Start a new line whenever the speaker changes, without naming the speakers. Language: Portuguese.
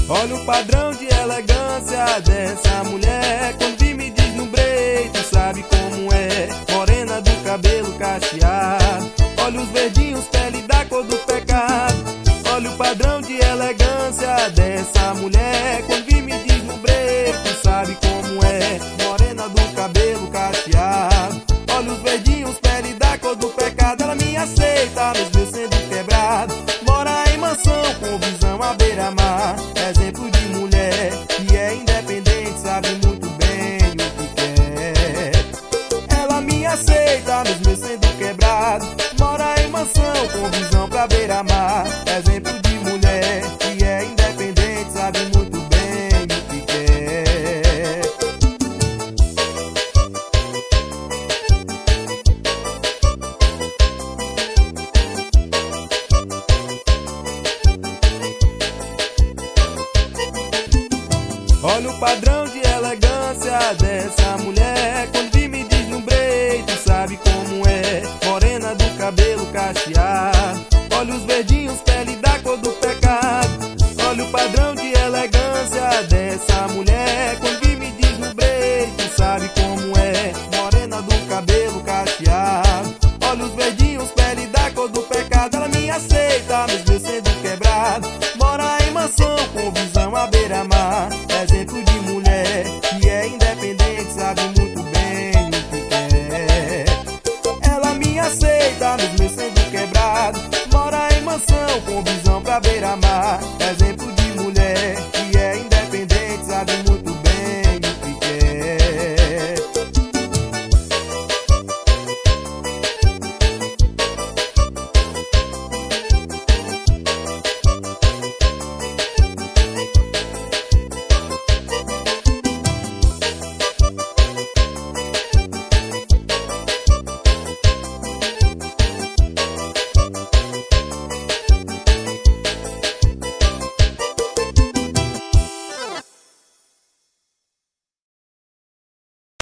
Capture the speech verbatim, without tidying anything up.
Olha o padrão de elegância dessa mulher. Quando vi me deslumbrei, tu sabe como é. Morena do cabelo cacheado, olha os verdinhos, pele da cor do pecado. Olha o padrão de elegância dessa mulher. Quando vi me deslumbrei, tu sabe como é. Morena do cabelo cacheado, olha os verdinhos, pele da cor do pecado. Ela me aceita, mesmo eu sendo quebrado. Mora em mansão com visão à beira-mar. Exemplo de mulher que é independente, sabe muito bem o que quer. Ela me aceita, mesmo eu sendo quebrado. Mora em mansão com visão pra beira-mar. Exemplo de mulher que é independente, sabe muito bem o que quer. Olha o padrão de elegância dessa mulher. Quando vi me deslumbrei, tu sabe como é. Morena do cabelo cacheado, olha os verdinhos, pele da cor do pecado. Olha o padrão de elegância dessa mulher. Quando vi me deslumbrei, tu sabe como é. Morena do cabelo cacheado, olha os verdinhos, pele da cor do pecado. Ela me aceita, mesmo eu sendo quebrado. Mora em mansão com visão à beira-mar.